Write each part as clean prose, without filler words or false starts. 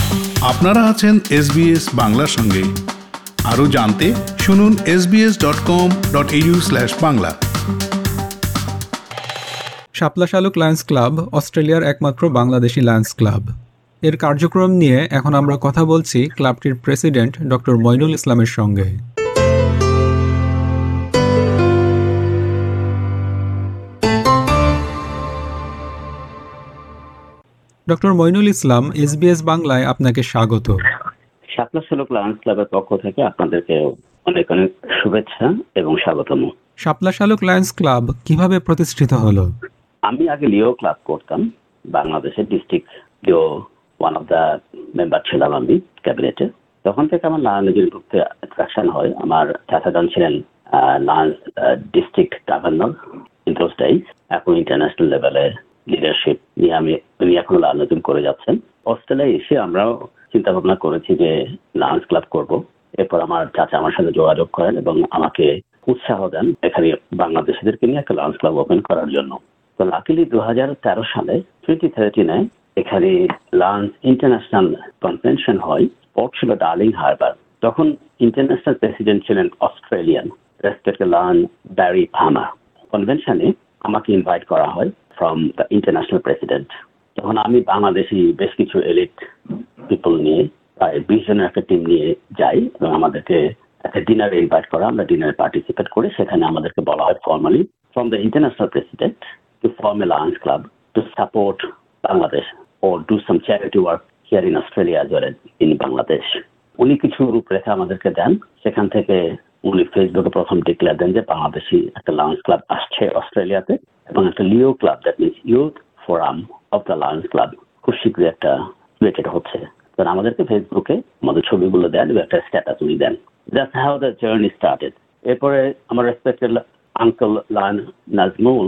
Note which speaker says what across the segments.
Speaker 1: আপনারা আছেন SBS বাংলার সঙ্গে। আরও জানতে শুনুন sbs.com.au/বাংলা।
Speaker 2: শাপলা শালুক লায়ন্স ক্লাব অস্ট্রেলিয়ার একমাত্র বাংলাদেশি লায়ন্স ক্লাব। এর কার্যক্রম নিয়ে এখন আমরা কথা বলছি ক্লাবটির প্রেসিডেন্ট ডক্টর মইনুল ইসলামের সঙ্গে। ডক্টর মইনুল ইসলাম, SBS বাংলায় আপনাকে স্বাগত।
Speaker 3: শাপলা শালুক লায়ন্স ক্লাবের পক্ষ থেকে আপনাদেরকে অনেক অনেক শুভেচ্ছা এবং স্বাগতম।
Speaker 2: শাপলা শালুক লায়ন্স ক্লাব কিভাবে প্রতিষ্ঠিত হলো?
Speaker 3: আমি আগে লিও ক্লাব করতাম, বাংলাদেশের district Leo one of the member ছিলাম আমি ক্যাবিনেটে। তখন থেকে আমার লায়নজের ঢুকতে অ্যাট্রাকশন হয়। আমার চাচাজান ছিলেন Lions district governor in those days. এখন ইন্টারন্যাশনাল লেভেলে লিডারশিপ নিয়ে উনি এখনো লায়নজিং করে যাচ্ছেন। অস্ট্রেলিয়ায় এসে আমরাও চিন্তা ভাবনা করেছি যে লায়ন্স ক্লাব করব। এরপর আমার চাচা আমার সাথে যোগাযোগ করেন এবং আমাকে উৎসাহ দেন এখানে বাংলাদেশিদেরকে নিয়ে একটা লায়ন্স ক্লাব ওপেন করার জন্য। তো লাকিলি 2013 সালে 2013 এখানে লায়ন্স ইন্টারন্যাশনাল কনভেনশন হয়। স্পট ছিল ডার্লিং হারবার। তখন ইন্টারন্যাশনাল প্রেসিডেন্ট ছিলেন Australian respected Lion Barry Palmer. কনভেনশনে আমাকে ইনভাইট করা হয় ফ্রম দ্য ইন্টারন্যাশনাল প্রেসিডেন্ট। তখন আমি বাংলাদেশি বেশ কিছু এলিট পিপল নিয়ে প্রায় 20 জনের একটা টিম নিয়ে যাই এবং আমাদেরকে একটা ডিনারে ইনভাইট করা। আমরা ডিনারে পার্টিসিপেট করি। সেখানে আমাদেরকে বলা হয় formally from the international president to form a Lions club to support Bangladesh or do some charity work here in Australia as well as in Bangladesh. উনি কিছু রূপরেখা আমাদেরকে দেন। সেখান থেকে উনি ফেসবুকে প্রথম ডিক্লেয়ার দেন যে বাংলাদেশি একটা লায়ন্স ক্লাব আসছে অস্ট্রেলিয়াতে এবং একটা Leo club, that means youth forum of the Lions club, খুব শীঘ্রই একটা ক্রিয়েটেড হচ্ছে। তো আমাদেরকে ফেসবুকে আমাদের ছবিগুলো দেন এবং একটা স্ট্যাটাস উনি দেন। That's how the journey started. এরপরে আমার রেসপেক্টেড আঙ্কেল লায়ন নাজমুল,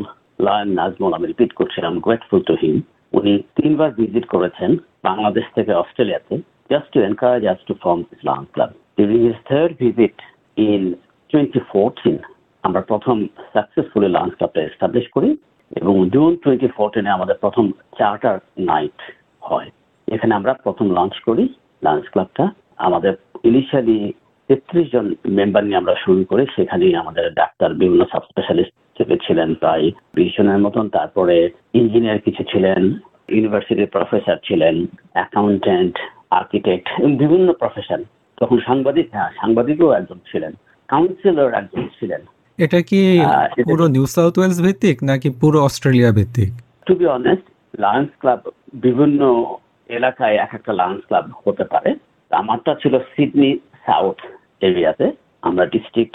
Speaker 3: আমি রিপিট করছি, I am grateful to him. উনি 3 বার ভিজিট করেছেন বাংলাদেশ থেকে অস্ট্রেলিয়াতে just to encourage us to form this Lions club. During his third visit in 2014 আমরা প্রথম সাকসেসফুলি লায়ন্স ক্লাবটা এস্টাবলিশ করি এবং জুন 2014 আমাদের প্রথম চার্টার নাইট হয়। এখানে আমরা প্রথম লঞ্চ করি লায়ন্স ক্লাবটা। আমাদের ইনিশিয়ালি 33 জন মেম্বার নিয়ে আমরা শুরু করি। সেখানে আমাদের ডাক্তার, বিভিন্ন সাব স্পেশালিস্ট ছিলেন প্রায় 20 জনের মতন। তারপরে ইঞ্জিনিয়ার কিছু ছিলেন, ইউনিভার্সিটির প্রফেসর ছিলেন, অ্যাকাউন্টেন্ট, আর্কিটেক্ট এবং বিভিন্ন প্রফেশন। তখন সাংবাদিকও একজন ছিলেন, কাউন্সিলর একজন ছিলেন।
Speaker 2: এটা কি পুরো নিউ সাউথ ওয়েলস ভিত্তিক নাকি পুরো অস্ট্রেলিয়া ভিত্তিক?
Speaker 3: To be honest, Lions club বিভিন্ন এলাকায় এক একটা লায়ন্স ক্লাব হতে পারে। আমারটা ছিল সিডনি সাউথ এরিয়াতে। আমরা ডিস্ট্রিক্ট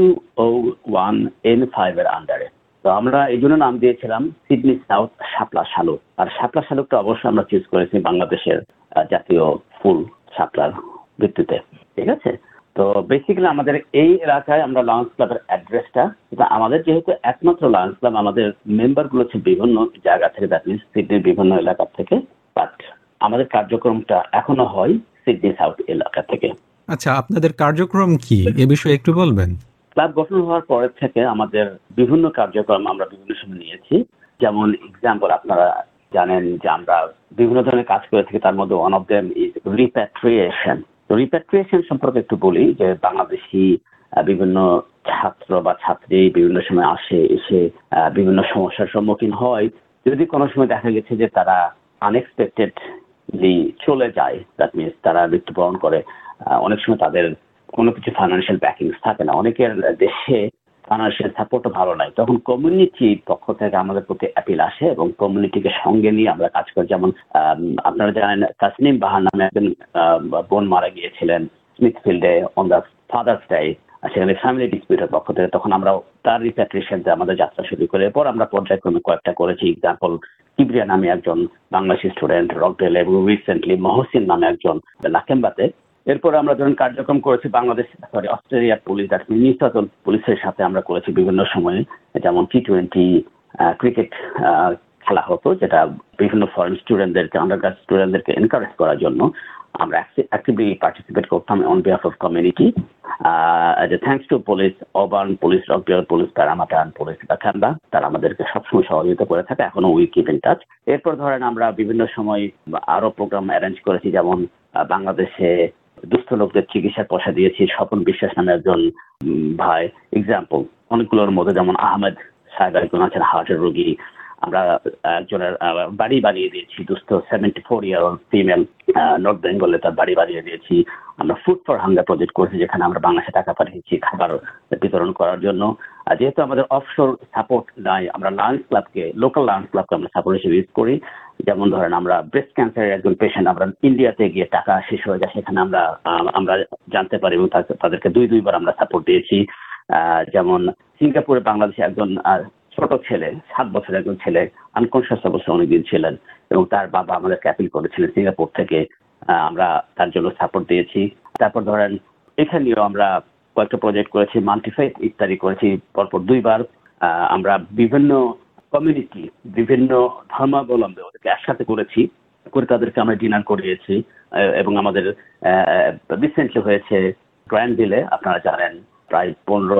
Speaker 3: 201N5 এর আন্ডারে। তো আমরা এই জন্য নাম দিয়েছিলাম সিডনি সাউথ শাপলা শালুক। আর শাপলা শালুকটা অবশ্যই আমরা চুজ করেছি বাংলাদেশের জাতীয় ফুল শাপলার ভিত্তিতে। ঠিক আছে। তো বেসিক্যালি আমাদের এই এলাকায় আমরা লায়ন্স ক্লাবের অ্যাড্রেসটা, আমাদের যেহেতু একমাত্র লায়ন্স ক্লাব, আমাদের মেম্বারগুলো হচ্ছে বিভিন্ন জায়গা থেকে, দ্যাট মিনস সিডনির বিভিন্ন এলাকা থেকে, বাট আমাদের কার্যক্রমটা এখনো হয় সিডনি সাউথ এলাকা থেকে।
Speaker 2: আচ্ছা, আপনাদের কার্যক্রম কি এ বিষয়ে একটু বলবেন?
Speaker 3: ক্লাব গঠন হওয়ার পরের থেকে আমাদের বিভিন্ন কার্যক্রম আমরা বিভিন্ন সময় নিয়েছি। যেমন এক্সাম্পল, আপনারা জানেন যে আমরা বিভিন্ন ধরনের কাজ করে থাকি। তার মধ্যে one of them is repatriation. তো রিপ্যাট্রিয়েশন সম্পর্কে একটু বলি যে বাংলাদেশি বিভিন্ন ছাত্র বা ছাত্রী বিভিন্ন সময় এসে বিভিন্ন সমস্যার সম্মুখীন হয়। যদি কোনো সময় দেখা গেছে যে তারা আনএক্সপেক্টেডলি চলে যায়, দ্যাট মিনস তারা মৃত্যুবরণ করে, অনেক সময় তাদের কোনো কিছু ফাইন্যান্সিয়াল ব্যাকিংস থাকে না, অনেকের দেশে ফাইন্যান্সিয়াল সাপোর্টও ভালো নাই, তখন কমিউনিটির পক্ষ থেকে আমাদের প্রতি অ্যাপিল আসে এবং কমিউনিটিকে সঙ্গে নিয়ে আমরা কাজ করি। যেমন আপনারা জানেন তাসনিম বাহার নামে একজন বোন মারা গিয়েছিলেন স্মিথফিল্ডে অন দ্য ফাদার্স ডে। সেখানে ফ্যামিলি ডিসপিউটের পক্ষ থেকে তখন আমরা তার রিপ্যাট্রিয়েশনতে আমাদের যাত্রা শুরু করে। এরপর আমরা পর্যায়ক্রমে কয়েকটা করেছি। এক্সাম্পল, কিবরিয়া নামে একজন বাংলাদেশি স্টুডেন্ট রকডেল এবং রিসেন্টলি মহসিন নামে একজন লাকেম্বাতে। এরপর আমরা যখন কার্যক্রম করেছি অস্ট্রেলিয়ার পুলিশ, নিউ সাউথ ওয়েলস পুলিশের সাথে আমরা করেছি বিভিন্ন সময়ে। যেমন T20 ক্রিকেট খেলা হতো, যেটা বিভিন্ন ফরেন স্টুডেন্টদেরকে, আন্ডারগ্রাড স্টুডেন্টদেরকে এনকারেজ করার জন্য আমরা অ্যাক্টিভলি পার্টিসিপেট করতাম on behalf of community. Thanks to police, Auburn police, Rockdale police, Parramatta police, Lakemba, তারা আমাদেরকে সবসময় সহযোগিতা করে থাকে। এখনো উই কিপ ইন টাচ। এরপর ধরেন আমরা বিভিন্ন সময় আরো প্রোগ্রাম অ্যারেঞ্জ করেছি। যেমন বাংলাদেশে দুস্থ লোকদের চিকিৎসার পয়সা দিয়েছি। স্বপন বিশ্বাস নামে একজন ভাই, এক্সাম্পল অনেকগুলোর মধ্যে, যেমন আহমেদ সাহেব একজন আছেন হার্টের রোগী, আমরা একজনের বাড়ি বানিয়ে দিয়েছি, দুস্থ 74-year-old ফিমেল, নর্থ বেঙ্গলে তার বাড়ি বানিয়ে দিয়েছি। আমরা ফুড ফর হাঙ্গার প্রজেক্ট করেছি, যেখানে আমরা বাংলাদেশে টাকা পাঠিয়েছি খাবার বিতরণ করার জন্য। যেহেতু আমাদের অফশোর সাপোর্ট নাই, আমরা লায়ন্স ক্লাবকে, লোকাল লায়ন্স ক্লাবকে আমরা সাপোর্ট হিসেবে ইউজ করি। যেমন ধরেন আমরা ব্রেস্ট ক্যান্সারের একজন পেশেন্ট, আমরা ইন্ডিয়াতে গিয়ে টাকা শেষ হয়ে যায়, সেখানে আমরা জানতে পারি এবং তাদেরকে দুইবার আমরা সাপোর্ট দিয়েছি। যেমন সিঙ্গাপুরে বাংলাদেশে একজন ছোট ছেলে, 7 বছরের একজন ছেলে আনকনসিয়াস অবস্থায় অনেকদিন ছিলেন এবং তার বাবা আমাদেরকে অ্যাপিল করেছিলেন সিঙ্গাপুর থেকে, আমরা তার জন্য সাপোর্ট দিয়েছি। তারপর ধরেন এখানেও আমরা কয়েকটা প্রজেক্ট করেছি, মাল্টিফেথ ইত্যাদি করেছি পরপর 2বার। আমরা বিভিন্ন কমিউনিটি, বিভিন্ন ধর্মাবলম্বী ওদেরকে একসাথে করেছি, করে তাদেরকে আমরা ডিনার করিয়েছি। এবং আমাদের রিসেন্টলি হয়েছে গ্র্যান্ডভিলে, আপনারা জানেন প্রায়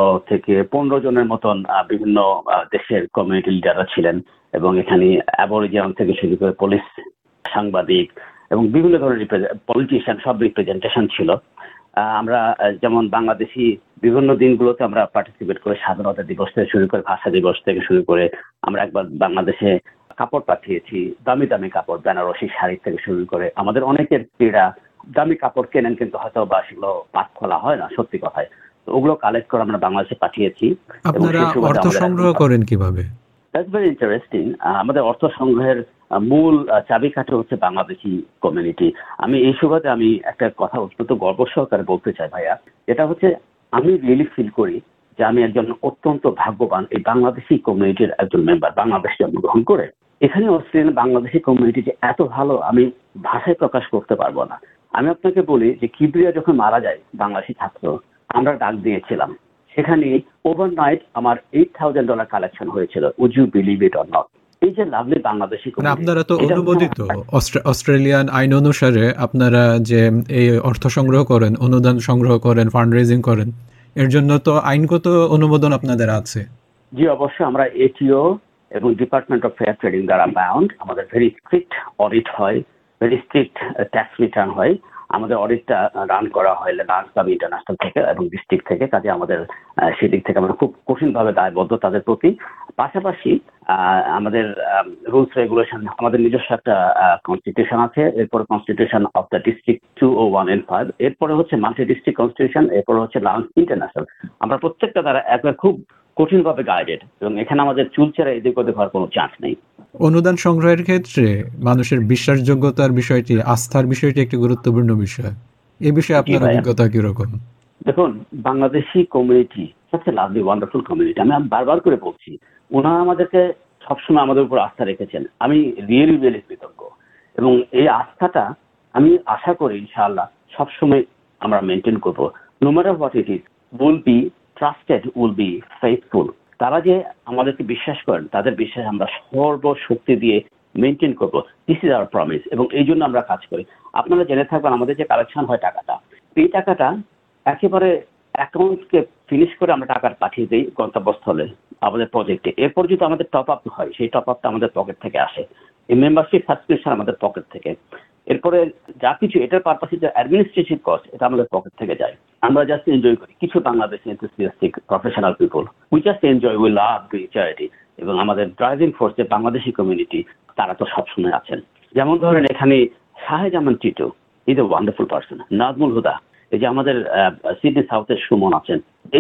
Speaker 3: 15 জনের মতন বিভিন্ন দেশের কমিউনিটি লিডাররা ছিলেন এবং এখানে অ্যাবরিজিনাল থেকে শুরু করে পুলিশ, সাংবাদিক এবং বিভিন্ন ধরনের পলিটিশিয়ান সব রিপ্রেজেন্টেশন ছিল। আমরা যেমন বাংলাদেশি বিভিন্ন দিনগুলোতে আমরা পার্টিসিপেট করে, স্বাধীনতা দিবস থেকে শুরু করে, ভাষা দিবস থেকে শুরু করে, আমরা একবার বাংলাদেশে কাপড় পাঠিয়েছি, দামি দামি কাপড়, বেনারসি শাড়ি থেকে শুরু করে। আমাদের অনেকের ক্রীড়া দামি কাপড় কেনেন কিন্তু হয়তো বা সেগুলো পাট খোলা হয় না, সত্যি কথায়, তো ওগুলো কালেক্ট করে আমরা বাংলাদেশে পাঠিয়েছি।
Speaker 2: আপনারা অর্থ সংগ্রহ করেন কিভাবে?
Speaker 3: That's very interesting. আমাদের অর্থ সংগ্রহের মূল চাবিকাঠি হচ্ছে বাংলাদেশি কমিউনিটি। আমি এই সুবাদে আমি একটা কথা অত্যন্ত গর্ব সহকারে বলতে চাই ভাইয়া, এটা হচ্ছে আমি রিয়েলি ফিল করি যে আমি একজন অত্যন্ত ভাগ্যবান এই বাংলাদেশি কমিউনিটির একজন মেম্বার, বাংলাদেশ জন্মগ্রহণ করে। এখানে অস্ট্রেলিয়ান বাংলাদেশি কমিউনিটি যে এত ভালো আমি ভাষায় প্রকাশ করতে পারবো না। আমি আপনাকে বলি যে কিবরিয়া যখন মারা যায় বাংলাদেশি ছাত্র, আমরা ডাক দিয়েছিলাম, সেখানে ওভারনাইট আমার $8,000 কালেকশন হয়েছিল। Would you believe it or not? এই যে লাভলি বাংলাদেশি,
Speaker 2: আপনারা তো অনুমোদিত অস্ট্রেলিয়ান আইন অনুসারে, আপনারা যে এই অর্থ সংগ্রহ করেন, অনুদান সংগ্রহ করেন, ফান্ড রেজিং করেন, এর জন্য তো আইনগত অনুমোদন আপনাদের আছে।
Speaker 3: জি অবশ্যই, আমরা এটিও এবং ডিপার্টমেন্ট অফ ফেয়ার ট্রেডিং দ্বারা বাউন্ড। আমাদের ভেরি স্ট্রিক্ট অডিট হয়, ভেরি স্ট্রিক্ট ট্যাক্স রিটার্ন হয়। আমাদের অডিটটা রান করা হয় লায়ন্স ক্লাব ইন্টারন্যাশনাল থেকে এবং ডিস্ট্রিক্ট থেকে, কাজে আমাদের সেদিক থেকে আমরা খুব কঠিনভাবে দায়বদ্ধ তাদের প্রতি। পাশাপাশি আমাদের রুলস রেগুলেশন, আমাদের নিজস্ব একটা কনস্টিটিউশন আছে, এরপরে কনস্টিটিউশন অফ দ্য ডিস্ট্রিক্ট 2001-5, এরপরে হচ্ছে মাল্টি ডিস্ট্রিক্ট কনস্টিটিউশন, এরপরে হচ্ছে লায়ন্স ইন্টারন্যাশনাল। আমরা প্রত্যেকটা দ্বারা একবার খুব কঠিনভাবে গাইডেড এবং এখানে আমাদের চুলচেরা এদিক ওদিক হওয়ার কোনো চান্স নেই।
Speaker 2: অনুদান সংগ্রহের ক্ষেত্রে মানুষের বিশ্বাসযোগ্যতার বিষয়টি, আস্থার বিষয়টি একটি গুরুত্বপূর্ণ বিষয়। এই বিষয়ে আপনার অভিজ্ঞতা কিরকম?
Speaker 3: দেখুন, বাংলাদেশি কমিউনিটি সবচেয়ে লাভলি ওয়ান্ডারফুল কমিউনিটি। আমি বারবার করে বলছি, ওনারা আমাদেরকে সবসময় আমাদের উপর আস্থা রেখেছেন। আমি রিয়েলি রিয়েলি কৃতজ্ঞ এবং এই আস্থাটা আমি আশা করি ইনশাআল্লাহ সবসময় আমরা মেনটেন করবো। No matter what it is, will be trusted, will be faithful. তারা যে আমাদেরকে বিশ্বাস করেন, তাদের বিশ্বাস আমরা সর্বশক্তি দিয়ে মেনটেন করবো। দিস ইজ আওয়ার প্রমিস এবং এই জন্য আমরা কাজ করি। আপনারা জেনে থাকবেন আমাদের যে কালেকশন হয় টাকাটা, এই টাকাটা একেবারে অ্যাকাউন্টকে ফিনিশ করে আমরা টাকা পাঠিয়ে দিই গন্তব্যস্থলে আমাদের প্রজেক্টে। এরপর যদি আমাদের টপ আপ হয়, সেই টপ আপটা আমাদের পকেট থেকে আসে, এই মেম্বারশিপ সাবস্ক্রিপশন আমাদের পকেট থেকে। এরপরে যা কিছু এটার পারপাসে যে অ্যাডমিনিস্ট্রেটিভ কস্ট, এটা আমাদের পকেট থেকে যায়। আমরা জাস্ট এনজয় করি। কিছু Bangladeshi enthusiastic professional people, we just enjoy, we love doing charity. এবং আমাদের ড্রাইভিং ফোর্স যে বাংলাদেশি কমিউনিটি, তারা তো সবসময় আছেন। যেমন ধরেন এখানে Shahjaman Titu, is a wonderful person. Nazmul Huda, এই যে আমাদের সিডনি সাউথের সুমন আছেন,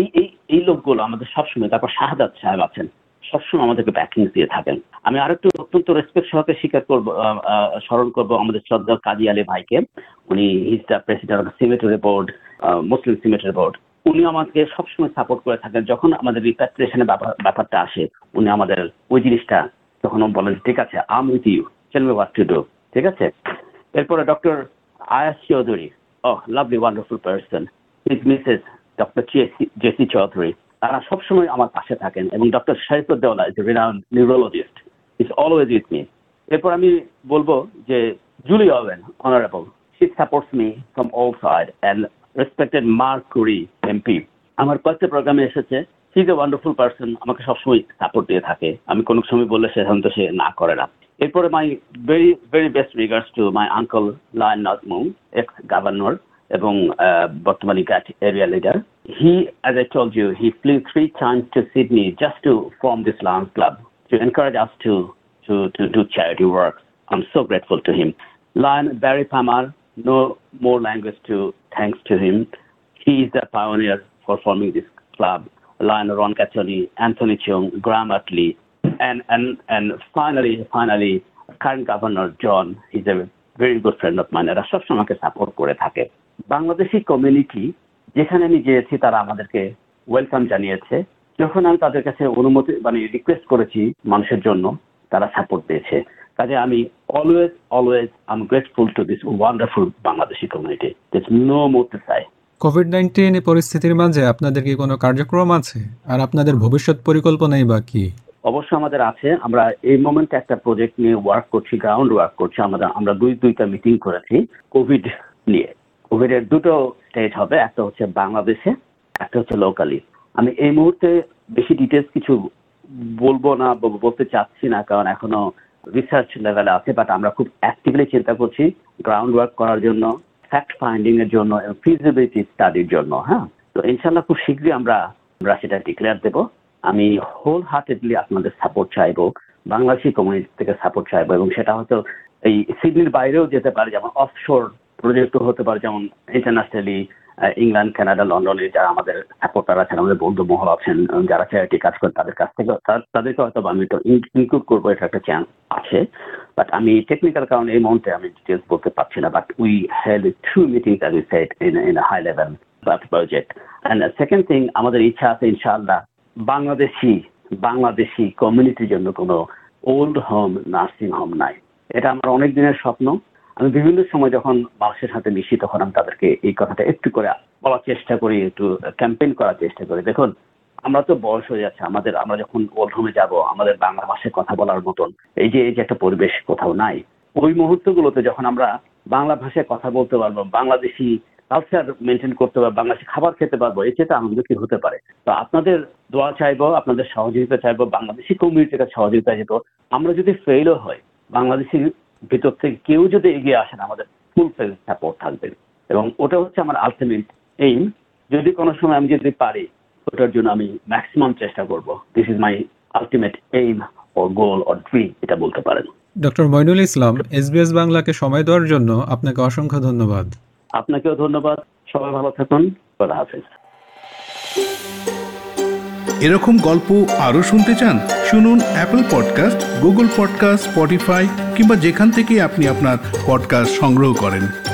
Speaker 3: এই লোকগুলো আমাদের সবসময়। তারপর শাহাদাত সাহেব আছেন, সবসময় আমাদেরকে ব্যাকিং দিয়ে থাকেন। আমি আরেকটু অত্যন্ত রেসপেক্ট সহকারে স্মরণ করবো আমাদের শ্রদ্ধা কাজী আলী ভাইকে। উনি is the president of the cemetery board, Muslim cemetery board. উনি আমাকে সবসময় সাপোর্ট করে থাকেন। যখন আমাদের রিপ্যাট্রিয়েশনের ব্যাপারটা আসে, উনি আমাদের ওই জিনিসটা তখন বলেন, ঠিক আছে, I'm with you, tell me what to do. ঠিক আছে। এরপরে doctor Ayas Chowdhury, lovely wonderful person, his Mrs doctor Jessie Chowdhury, তারা সবসময় আমার পাশে থাকেন। এবং doctor Sharifuddaula is a renowned neurologist, is always with me. এরপর আমি বলবো যে Julie Owen, honourable, she supports me from all side. And respected Mark Coure MP, আমার কয়েকটা প্রোগ্রামে এসেছে। He is a wonderful person, আমাকে সবসময় সাপোর্ট দিয়ে থাকে। আমি কোনো সময় বললে সে না করে না। এরপরে my very very best regards to my uncle Lion Nazmul, ex governor এবং বর্তমানে GAT area leader. He, as I told you, he flew 3 times to Sydney just to form this Lions Club, to encourage us to do charity work. I'm so grateful to him. Lion Barry Pamar, no more language to thanks to him. He is the pioneer for forming this club. Lion Ron Cattoni, Anthony Chung, Graham Utley, and finally, current Governor John, he's a very good friend of mine. এরা সবসময় আমাকে support করে থাকে। Bangladeshi community যেখানে আমি গিয়েছি তারা আমাদেরকে ওয়েলকাম জানিয়েছে। যখন আমি তাদের কাছে অনুমতি রিকোয়েস্ট করেছি মানুষের জন্য, তারা সাপোর্ট দিয়েছে। কাজে আমি always I am grateful to this wonderful Bangladeshi community. There's no more to say.
Speaker 2: কোভিড-19 পরিস্থিতির মাঝে আপনাদের কি কোনো কার্যক্রম আছে, আর আপনাদের ভবিষ্যৎ পরিকল্পনাই বা কি?
Speaker 3: অবশ্যই আমাদের আছে। আমরা এই মোমেন্টে একটা প্রজেক্ট নিয়ে ওয়ার্ক করছি, গ্রাউন্ড ওয়ার্ক করছি। আমরা দুইটা মিটিং করেছি কোভিড নিয়ে। কোভিডের দুটো স্টেজ হবে, একটা হচ্ছে বাংলাদেশে, একটা হচ্ছে লোকালি। আমি এই মুহূর্তে বেশি ডিটেলস কিছু বলবো না, বলতে চাচ্ছি না, কারণ এখনো রিসার্চ লেভেলে আছে। বাট আমরা খুব অ্যাক্টিভলি চিন্তা করছি গ্রাউন্ড ওয়ার্ক করার জন্য, ফ্যাক্ট ফাইন্ডিং এর জন্য, ফিজিবিলিটি স্টাডির জন্য। হ্যাঁ, তো ইনশাল্লাহ খুব শীঘ্রই আমরা সেটা ডিক্লেয়ার দেবো। আমি হোল হার্টেডলি আপনাদের সাপোর্ট চাইবো, বাংলাদেশি কমিউনিটি থেকে সাপোর্ট চাইবো, এবং সেটা হয়তো এই সিডনির বাইরেও যেতে পারে, যেমন অফশোর প্রজেক্টও হতে পারে, যেমন ইন্টারন্যাশনালি ইংল্যান্ড, কানাডা, লন্ডনে যারা আমাদের সাপোর্টার আছেন, আমাদের বন্ধু মহল আছেন, যারা চ্যারিটি কাজ করেন, তাদের কাছ থেকে তাদেরকে হয়তো আমি তো ইনক্লুড করবো, এটা একটা চান্স আছে। বাট আমি টেকনিক্যাল কারণে এই মুহূর্তে আমি ডিটেলস বলতে পারছি না। But we had 2 meetings as we said in a high level project. And second thing, আমাদের ইচ্ছা আছে ইনশাআল্লাহ বাংলাদেশি কমিউনিটির জন্য কোনো ওল্ড হোম, নার্সিং হোম নাই। এটা আমার অনেক দিনের স্বপ্ন। আমি বিভিন্ন সময় যখন মানুষের সাথে মিশি তখন আমি তাদেরকে এই কথাটা একটু করে বলার চেষ্টা করি, একটু ক্যাম্পেইন করার চেষ্টা করি। দেখুন, আমরা তো বয়স হয়ে যাচ্ছে আমাদের, আমরা যখন ওল্ড হোমে যাব আমাদের বাংলা ভাষায় কথা বলার মতন এই যে একটা পরিবেশ কোথাও নাই। ওই মুহূর্তগুলোতে যখন আমরা বাংলা ভাষায় কথা বলতে পারবো, বাংলাদেশি কালচার মেনটেন করতে পারবো, বাংলাদেশি খাবার খেতে পারবো, এর চেয়ে আনন্দ কি হতে পারে? তো আপনাদের দোয়া চাইবো, আপনাদের সহযোগিতা চাইবো, বাংলাদেশি কমিউনিটির কাছে সহযোগিতা চাইবো। আমরা যদি ফেইলও হয়, বাংলাদেশির ভিতর থেকে কেউ যদি এগিয়ে আসেন, আমাদের ফুল ফেল সাপোর্ট থাকবে, এবং ওটা হচ্ছে আমার আলটিমেট এইম। যদি কোনো সময় আমি যদি পারি, ওটার জন্য আমি ম্যাক্সিমাম চেষ্টা করব। This is my ultimate aim or goal or dream, এটা বলতে পারেন।
Speaker 2: ডক্টর মইনুল ইসলাম, SBS বাংলাকে সময় দেওয়ার জন্য আপনাকে অসংখ্য ধন্যবাদ।
Speaker 3: আপনাকেও ধন্যবাদ। সবাই ভালো থাকুন। খোদা হাফেজ।
Speaker 1: এরকম গল্প আরও শুনতে চান? শুনুন Apple podcast, Google podcast, Spotify কিংবা যেখান থেকে আপনি আপনার পডকাস্ট সংগ্রহ করেন।